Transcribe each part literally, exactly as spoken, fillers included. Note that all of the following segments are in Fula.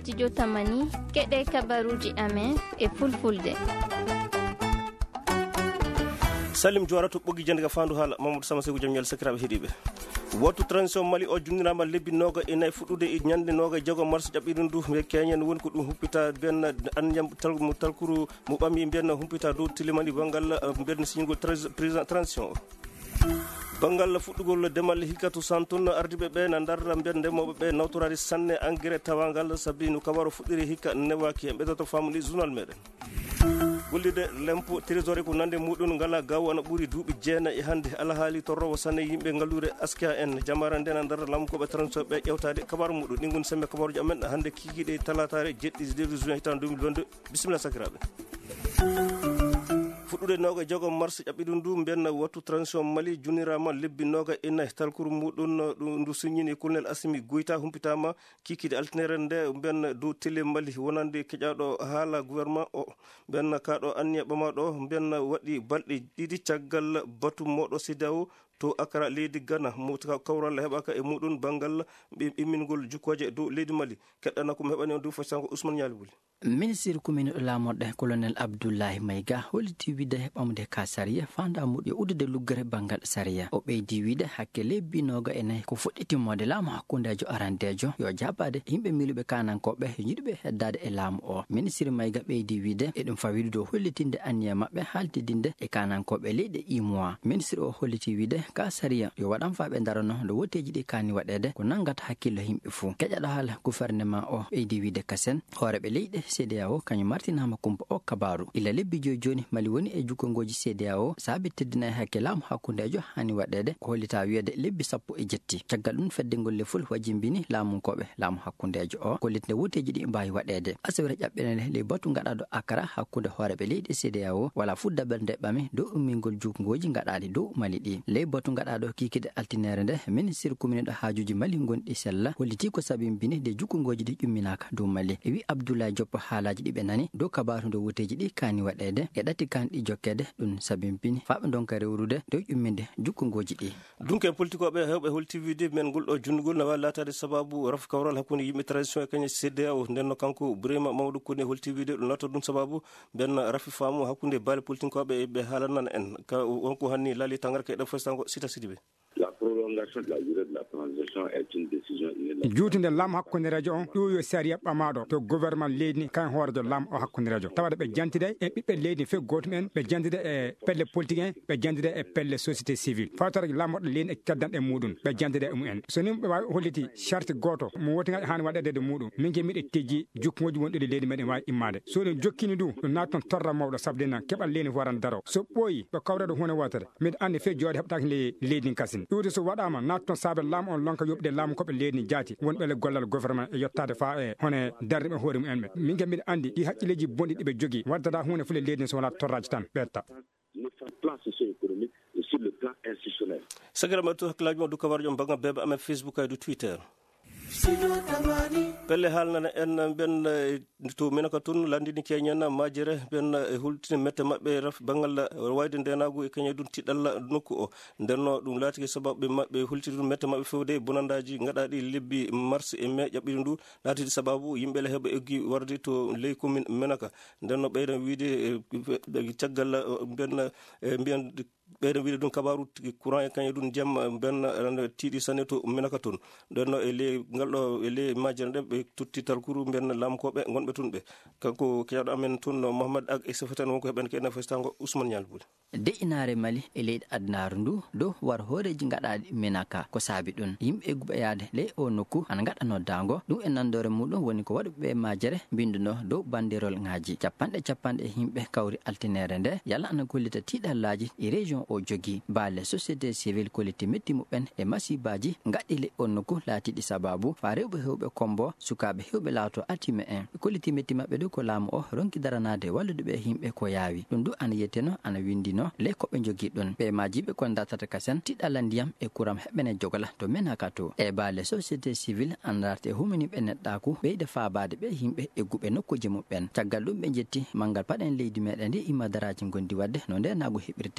studio Tamani keɗe kabaruji amen e fulfulde. Salim Jowara to ɓoggi jande ga fandu haala Mamadou Sama Sekou jam ñal sakiraɓe heeɗiɓe. Wotu transition Mali o jumnirama lebbi noga e nayi fuɗɗude e ñande noga jago mars ƴaɓɓiɗum ndu e keñen woni ko ɗum humpita ben anjam mo talkuru mo ɓami ben humpita dow tilimani bangal ben signugol président transition o. Bangal fuɗɗugol demal hikatu santun ardiɓe ɓe na darra ben ndemoɓe ɓe nawtorade sanne engrais tawangal sabi no kabaro fuɗɗiri hikka newaki en ɓeɗoto famli journal meɗen. Gollide lempo trésorier ko nande muɗum ngala gaw ana ɓuuri duuɓi jeena e hande alahaali torrowo sanne yimɓe ngallure aska en jamara nden andar lamkoɓe transport ɓe ƴewtade kabaru muɗum ɗin goni sembe kabaruji amen hande kikiɗe talatare jeɗɗi juin hitan deux mille vingt-deux bisimilla sakiraɓe. Fuɗɗude noga jogo mars ƴaɓɓiɗum ndu mbiyen wattu transition Mali junirama lebbi noga e nayyi talkuru muɗum ndu signini colonel Assimi Goïta humpitama kikide altinere nde mbiyen dow télé Mali wonande keƴaɗo haala gouvernement o mbiyen kaɗo anniya ɓamaɗo mbiyen waɗi balɗe ɗiɗi caggal batu moɗo C D A O to Accra leydi Ghana mo kawral heɓaka e muɗum banggal immingol jukkoje dow leydi Mali keɗɗana komi heɓani on dow fasanko Ousmane Niali Wuli. Ministre commune lamorde colonel Abdoulaye Maïga holliti wide ɓamde ka sariya fanda muɗi udude luggere bangal sariya o ɓeydi wide hakke lebbi noga e nayyi ko fuɗɗitimmode laamu hakkundejo arandejo yo jaɓade yimɓe miluɓe kanankoɓe jiɗuɓe heddade e laamu o. Ministre Maïga ɓeydi wide e ɗum fawidu dow hollitinde anniya mabɓe haltidinde e kanankoɓe leyɗe i mois. Ministre o holliti wide ka sariya yo waɗan faɓe darano ndo woteji ɗi kani waɗede ko nangata hakkillo yimɓe fuu. Keƴaɗo haala gouvernement o ɓeydi wide kasen hooreɓe leyɗe C D A O kañum martinama kumpa o kabaru ila lebbi joni joni Mali woni e jukkongoji C D A O saabi teddina e hakke laamu hakkundejo hani waɗede ko hollita wiyede lebbi sappo e jetti caggal ɗum feddegol lefol wajimbini laamunkoɓe laamu hakkundejo o kollitde woteji ɗi mbawi waɗede asawere ƴaɓɓenede ley batu gaɗaɗo Accra hakkude hooreɓe leyɗe C D A O wala fu dabere ndeɓɓami dow ummingol jukkongoji gaɗaɗi dow Mali ɗi ley batu gaɗaɗo kikide altinere nde ministre commune ɗo hajuji Mali gonɗi sella holliti ko sabimbini de jukkongoji ɗi ƴumminaka dow Mali e wi Abdoulaye Diop haalaji ɗi ɓe nani dow kabaru ndo woteji ɗi kani waɗede e ɗatti kanɗi jokkede ɗum sabimpini faɓe donka rewrude dow ƴumminde jukkongoji ɗi. Dunke politique oɓe hewɓe holti wide men ngol ɗo junngol no wawi latade sababu rafi kawral hakkunde yimɓe transition e kañe C D A O ndenno kanko Birima Mamadou Koné holti wide ɗum lato ɗum sababu ben rafi faamu hakkunde baali politique oɓe ɓe haalanana en ka wonko hanni laali tangarka e ɗo fastango Sita Sidibé. La prolongation de la durée de la transition est une décision unilatérale. juutinde lam hakkunde radio on ɗum yo sariya ɓamaɗo to gouvernement leydi kan hoorejo lam o hakkunde radio tawade ɓe jantide e ɓiɓɓe leydi fof gotum en ɓe jantide e pelle politique en ɓe jantide e pelle société civile fawtara lamoɗo leydi e caddanɗe muɗum ɓe jantide e mumen so ni ɓe wawi holliti charte goto mo woti hani waɗede muɗum min ke miɗe tejji jukkoji wonɗude leydi meɗen wawi immade so ɗum jokkini ɗum ɗum natton torra mawɗo sabde nan keɓal leydi waran daro so ɓooyi ɓe kawreɗo hunde wotere mbiɗa andi fe jooɗe heɓtaki le leydi kasin ɗuude so waɗama natton saabe laamu on lonka yoɓde laamu koɓe leydi jaati wonɓele gollal gouvernement e yettade fa e hone darde ɓe hoore mumen ɓe min ke mbiɗa andi ɗi haqqilleji bonɗi ɗiɓe jogui waddata hunde fule leydi so wona torraji tan ɓetta sagiraɓe to hakkillaji ma du kabaruji on banggal bebe amen Facebook e du Twitter. Pelle haalnana en ben to menaka tun landini keñen majere ben hultini mette mabɓe raf bangal wayde ndenagu e keñe ɗum tiɗalla nokku o ndenno ɗum laatiki sababu mabɓe hultini ɗum mette mabɓe fewde bonandaji gaɗaɗi lebbi mars e mai ƴaɓɓiɗum ndu laatidi sababu yimɓele heeɓa eggi warde to ley commune menaka ndenno ɓeyɗen wiide caggal ben mbiyan ɓeyɗen wiide ɗum kabaru courant e kañe ɗum jam ben tiiɗi sanne to menaka toon ndenno e ley ngalɗo e ley majjere nde ɓe totti talkuru mbiyen lamkoɓe gonɓe toon ɓe kanko keyaɗo amen toon Mouhammad Ag e sefatan wonko heɓen keɗen festango Ousmane Niali Wuli. De'inare Mali e leydi adnaru ndu dow war hooreji gaɗaɗi menaka ko saabi ɗum yimɓe egguɓe yaade ley o nokku ana gaɗa noddago ɗum e nandore muɗum woni ko waɗuɓe majjere binduno dow banderol ngaji capanɗe capanɗe yimɓe kawri altinere nde yalla ana gollita tiɗallaji e région o jogui baale société civile kolliti metti muɓen e masibaji gaɗɗi ley o nokku laatiɗi sababu fa rewɓe hewɓe kombo sukaɓe hewɓe laato atime en kolliti metti mabɓe ɗo ko laamu o ronki daranade walludeɓe yimɓe ko yaawi ɗum du ana yetteno ana windino ley koɓe jogui ɗon ɓe majiɓe kon datata kasen tiɗalla ndiyam e kuram heɓene jogala to menaka to e baale société civile andarte humaniɓe neɗɗaku ɓeyde faabade ɓe yimɓe egguɓe nokkuji muɓen caggal ɗum ɓe jetti mangal paɗen leydi meɗen ndi imma daraji gondi wadde no nde nagu heɓirte nde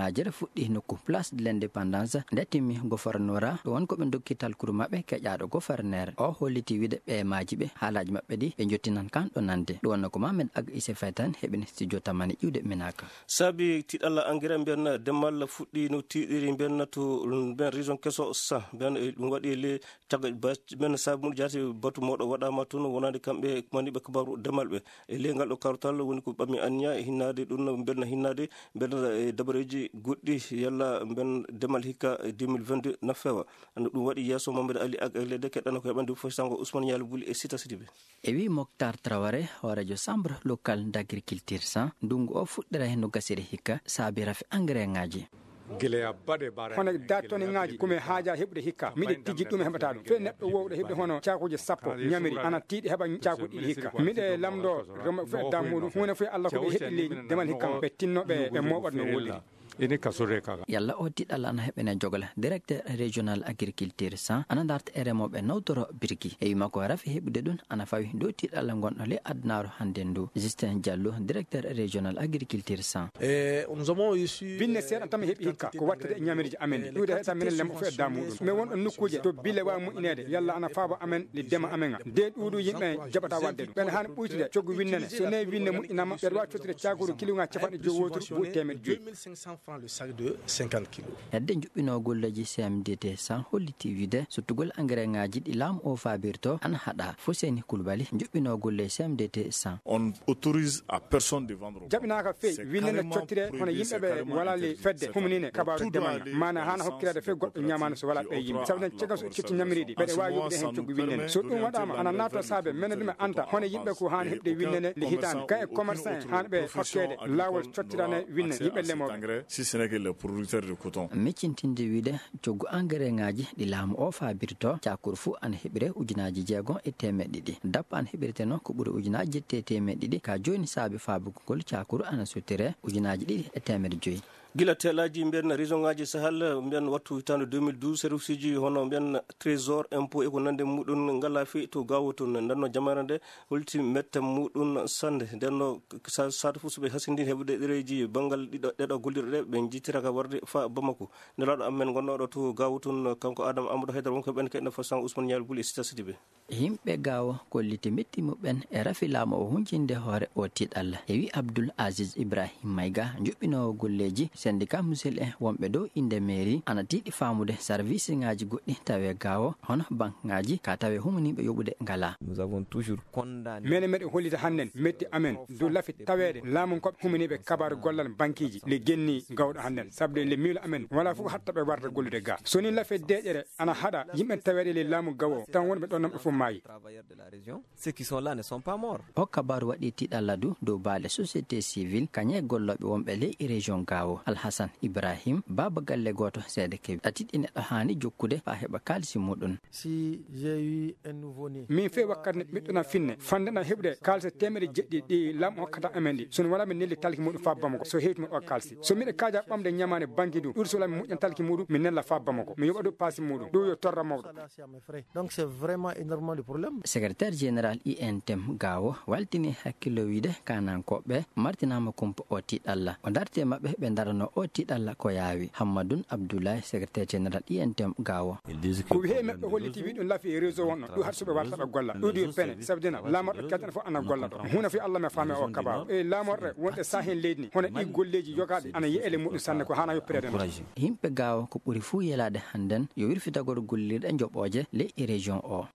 ngajere fuɗɗi nokku place de l'indépendance nde timmi gouvernora ɗo won ko ɓe dokkital kuru maɓɓe keƴaɗo gouverneur o holliti wiide ɓe maji ɓe haalaji maɓɓe ɗi ɓe jottinan kan ɗo nande ɗo wonno ko mamed ag ise faytan heɓini studio tamani ƴiwde minaka saabi tiɗalla engrais mbiyen demal fuɗɗi no tiɗiri mbiyen to ben région kesso sa ben ɗum waɗi le cagga ben saabi mum jati batu moɗo waɗama toon wonande kamɓe maniɓe kabaru demal ɓe e lengal ɗo kartal woni ko ɓammi anniya e hinnade ɗum ben hinnade ben e dabareji goɗɗi yalla ben demal hikka deux mille vingt-deux na fewa ɗum waɗi yesso mamadou ali ag lede keɗɗano ko heɓande fof sango ousmane yalla buli e sita sidiɓe e wi Mokhtar Traoré horejo chambre local d' agriculture san ndungu o fuɗɗira hen no gasiri hikka saabi rafi engrais ngaji hono dattone ngaji komi haaja heɓude hikka miɗe tijji ɗum heɓata ɗum fe neɗɗo wowɗo heɓde hono cakuji sappo ñamiri ana tiiɗi heɓa cakuji ɗiɗi hikka miɗe lamɗo fe da muɗum hunde fof Allah ko ɓe heɓi leydi demal hikka ɓe tinnoɓe ɓe moɓat no woɗiri ini kasore kaga yalla o tiɗal ana heɓene jogala directeur régional agriculture san ana darta e remoɓe nawtoro birki e wima ko rafi heɓude ɗum ana fawi dow tiɗal gonɗo le adnaro hande ndu Justin Diallo directeur régional agriculture san binne seeɗa tami heeɓi hikka ko wattede e ñamiriji amen ɗi ɗiwde heɗa minen lembo fo e da muɗum mais wonɗo nokkuje to bille wawi moƴƴinede yalla ana faaba amen li dema amen de ɗuɗu yimɓe jaɓata wadde ɗum ɓen hani ɓuytude coggu winnene so newi winne moƴƴinama ɓeɗa wawi tottude cakuru kiloŋaji capanɗe joyi wotoru ɓuuri temedde joyyi le sac de cinquante kilos. hedde juɓɓino golleji C M D T san holliti wiide sottugol engrais ngaji ɗi laamu o fabirto ana haɗa Foseni Koulibaly juɓɓino golle C M D T san on autorise à personne de vendre jaɓinaka fewi winnene cottire hono yimɓeɓe walali fedde humnine kabaru demal mana hana hokkirade fe goɗɗo ñamano so wala ɓe yimɓe sabu caggal so citti ñamiriɗi ɓeɗe wawi yoɓude hen coggu winnene so ɗum waɗama ana nato saabe mene ɗum e anta hono yimɓe ko hani heɓde winnene li hitande ka e commerçant hani ɓe hokkede lawol cottirane winne yimɓe lemoɓe si ce n'est que les producteurs de coton miccintinde wiide coggu engrais ngaji ɗi laamu o fabirto cakuru fuu ana heɓire ujunaji jeegom e temeɗɗe ɗiɗi dappa ana heɓirete noon ko ɓuuri ujunaji jetti e temeɗɗe ɗiɗi ka joni saabi fabugol cakuru ana sottire ujunaji ɗiɗi e temedde joyyi gila telaji mbiyen région ngaji sahal mbiyen wattu hitande deux mille douze service ji hono mbiyen trésor impôt e ko nande muɗum ngala fi to gawo toon ndenno jamare nde holti mette muɗum sande ndenno sata fof soɓe hasindin heɓude ɗereji banggal ɗiɗo ɗeɗo gollirɗe ɗe ɓe jittiraka warde fa Bamako nelaɗo amen gonnoɗo to gawo toon kanko Adama Amadou Haydara wonko ɓen keɗno façon Ousmane Nial Bouli e sita sidiɓe yimɓe gawo kolliti metti muɓen e rafi laamu o huncinde hoore o tiɗalla e wi Abdoul Aziz Ibrahim Mayga juɓɓinowo golleji syndicat musil e wonɓe dow inde mairie ana tiiɗi famude service ngaji goɗɗi tawe gawo hono banque ngaji ka tawe humaniɓe yoɓude ngala nous avons toujours condamné mene meɗen hollita hannen metti amen dow lafi tawede laamu koɓe humaniɓe kabaru gollal banqueji le genni gawɗo hannen sabde le miilo amen wala fof hattaɓe warta gollude ga so ni lafe deƴere ana haɗa yimɓe tawede le laamu gawo tan wonɓe ɗon namɓe fof maayi travailleurs de la région ceux qui sont là ne sont pas morts o kabaru waɗi tiɗalla du dow baale société civile kañe golloɓe wonɓe ley région gawo Alhassane Ibrahim baba galle goto seede kewi atiɗi neɗɗo hani jokkude fa heɓa kalisi muɗum si j'ai eu un nouveau né min fe wakkati ne ɓiɗɗona finne fandena heɓde kalse temere jeɗɗi ɗi laamu hokkata amen ɗi sono wala mi nelli talki muɗum fa Bamako so hewtimi o kalsi so miɗe kaja ɓamde ñamane banque du ɗuɗi sola mi moƴƴan talki muɗum mi nella fa Bamako mi yoɓa ɗo paasi muɗum ɗo yo torra mawɗo donc c'est vraiment énormément de problème secrétaire général I N T M gawo waltini hakkillo wiide kanankoɓe martinama kumpa o tiɗalla o darte mabɓe ɓe darano o tiɗalla ko yawi Hammadoun Abdoulaye secrétaire général I N T M gawo ko wi meɓɓe holliti wi ɗum laafi e réseau wonno ɗum hat soɓe warta ɓe golla ɗo ɗi pene sabdina lamorɗo keɗɗen fof ana golla ɗo hunde fof Allah me faame o kabaru e lamorɗe wonɗe sa hen leydi ni hono ɗi golleji yogaɗe ana yi'ele muɗum sanne ko hana yoppirede yimɓe gawo ko ɓuuri fuu yelade hannden yo wirfitagol gollirɗe joɓoje ley région o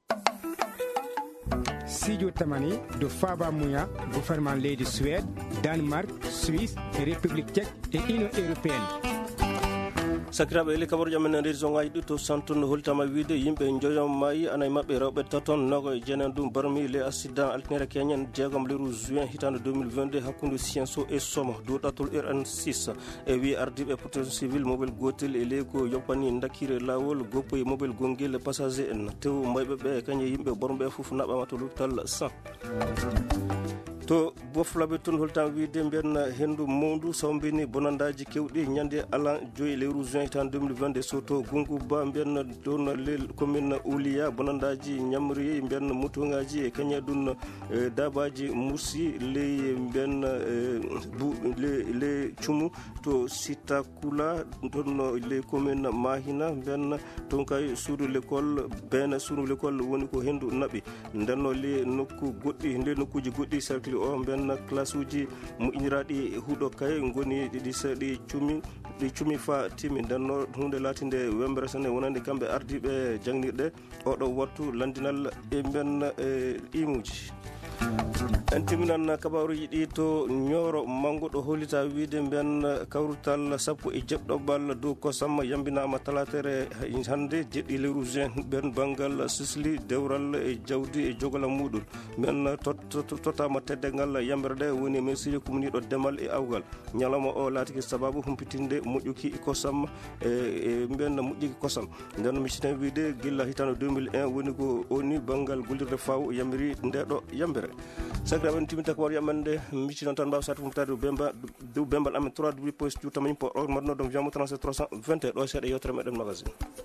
Sidio Tamani do Faba Mouya gouvernement leydi Suède Danemark Suisse et République tchèque et Union européenne sakiraɓe ele kabaruji amen e région ngaji ɗi to santon holtama wiide yimɓe joyom maayi ana e mabɓe rewɓe taton nogo e jeenan ɗum barmi le accident altinere keñen jeegom leru juin hitande deux mille vingt-deux hakkude Scienceau et Somo dow ɗatol R N six e wi ardiɓe protection civil mobile gotel e ley ko yoppani dakkire lawol goppo e mobile gonguel passager en tew mayɓe ɓe kañe yimɓe bormɓe foof naɓama to l'hôpital cent to boflaɓe toon holtama wiide mbiyen hendu mondu sawbini bonandaji kewɗi ñande alan joyi lewru juin tan deux mille vingt-deux soto gungu ba mbiyen don le commune ouliya bonandaji ñamri mbiyen motoŋaji e kaña ɗum dabaji mursi ley mbiyen le le cumu to sitakula ɗon le commune mahina mbiyen ton kay suudu l'école bene suudu l'école woni ko hendu naɓi ndenno le nokku goɗɗi nde nokkuji goɗɗi cercle o mbiyen classe uji moƴƴiniraɗi huuɗo kay goni ɗiɗi ɗi cumi ɗi cumi fa timi ndenno hunde latinde wembre sene wonande kamɓe ardiɓe jangnirɗe oɗo wattu landinal e mbiyen e imuji. en timinan kabaruji ɗi to ñooro mango ɗo hollita wiide mbiyen kawrutal sappo e jeɓɗoɓal dow kosam yambinama talatere hande jeɗɗi lewru juin ɓen banggal sisli dewral e jawdi e jogolam muɗum mbiyen totama teddegal yambere ɗe woni ministre kumniɗo demal e awgal ñalawma o laatiki sababu humpitinde moƴƴuki kosam e mbiyen moƴƴuki kosam nden miciten wiide gilla hitande deux mille un woni ko oni banggal gollirde faw yamiri ndeɗo yambere sakra ben timita ko war yamande micci non tan mbaw satu mutade bemba do bembal amen trois w point jutamani po o marno dom jamo trente-sept trois cent vingt et un do seede yotre meden magazine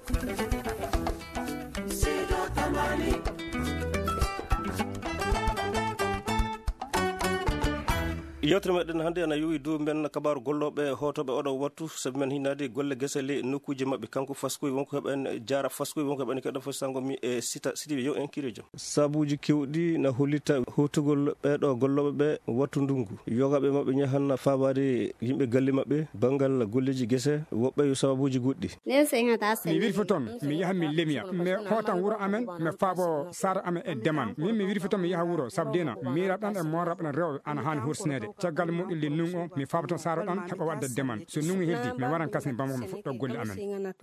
yewtere meɗen hannde ana yowi dow mben kabaru golloɓe hotoɓe oɗo wattu saabi men hinade golle guese le nokkuji mabɓe kanko faskoy wonko heɓen jara faskoy wonko heɓen keɗo fo sango mi e sita sidiɓe yo en kiri joom sabuji kewɗi na hollita hotugol ɓeɗo golloɓe ɓe wattu ndungu yogaɓe mabɓe ñahanna fabade yimɓe galle mabɓe banggal golleji guese woɓɓe yo sababuji goɗɗi mi wirfo toon mi yaha mi lemiya mi hotan wuuro amen mi faabo sara amen e deman min mi wirfo toon mi yaha wuuro sabdina mi raɓɗan e mo raɓɗan rewɓe ana hani hursnede caggal muɗum le nung o mi faaba toon saro ɗan heɓa wadde deman so nungu heddi mi waran kasni bamako mi fuɗɗo golle amen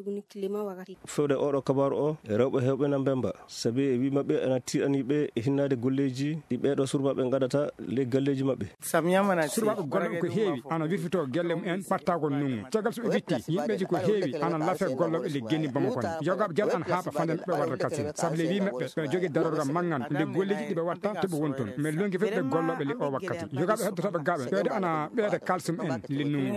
fewde oɗo kabaru o rewɓe hewɓe na mbemba saabi e wi mabɓe ana tiɗaniɓe e hinnade golleji ɗi ɓeɗo surbaɓe gadata le galleji mabɓe surbaɓe golloɓe ko heewi ana wirfito gelle mum en pattagol nungu caggal soɓe witti yimɓeji ko heewi ana lafe golloɓe le genni bamako ne yogaɓe guel an haaɓa fande ɓe wadda kasine saabu le wi mabɓe ɓe jogui darorga maggan le golleji ɗiɓe watta toɓe won toon mais lonki feɓe golloɓe le o wakkati yogaɓe heddotoɓe gaɓe ɓeyde ana ɓeyda kalsum en le nungu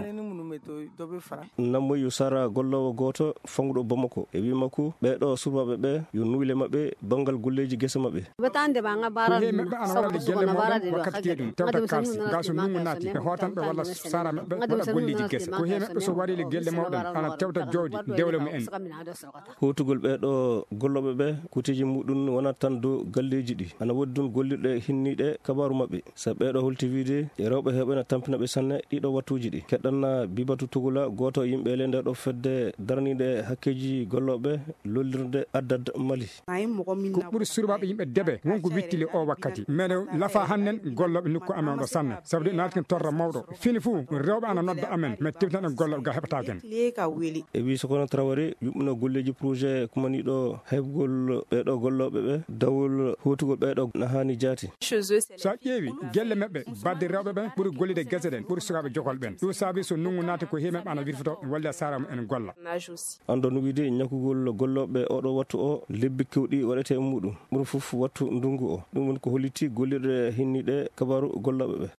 nammo yo sara gollowo goto fanguɗo bamako e wimakko ɓeɗo surbaɓe ɓe yo nuyle mabɓe banggal golleji guese mabɓe he mabɓe ana waɗa gelle moɗon wakkati keɗum tewta kalsi ga so nungu naati ɓe hotanɓe walla sara mabɓe waɗa golleji guese ko he mabɓe so waɗi le gelle mawɗen ana tewta jawdi dewle mu en hotugol ɓeɗo golloɓe ɓe kuteji muɗum wonat tan dow galleji ɗi ana woodi ɗum gollirɗe hinniɗe kabaru mabɓe sa ɓeɗo holti wiide e rewɓe heɓe na tampina ɓe sanne ɗiɗo wattuji ɗi keɗɗanna bibatu tugula goto yimɓe le nde ɗo fedde darnide hakkeji golloɓe lollirde addad mali ko ɓuuri surbaɓe yimɓe deeɓe wonko wittile o wakkati mbeɗe lafa hannen golloɓe nokku amen ɗo sanne saabu de natken torra mawɗo fini fou rewɓe ana nodda amen mais tibtaɗen golloɓe ga heɓataken e wi sokono traoré yuɓɓuno golleji projet kumaniɗo heɓgol ɓeɗo golloɓe ɓe dawol hotugol ɓeɗo na hani jaati sa ƴeewi gelle mabɓe badde rewɓe ɓe ɓuuri gollide guese ɗen ɓuuri sukaɓe jogol ɓen ɗum saabi so nungu naati ko heemen ana wirfoto walle sara mum en golla ando no wiide ñakkugol golloɓe oɗo wattu o lebbi kewɗi waɗete e muɗum ɓuuri foof wattu ndungu o ɗum woni ko holliti gollirɗe hinniɗe kabaru golloɓe ɓe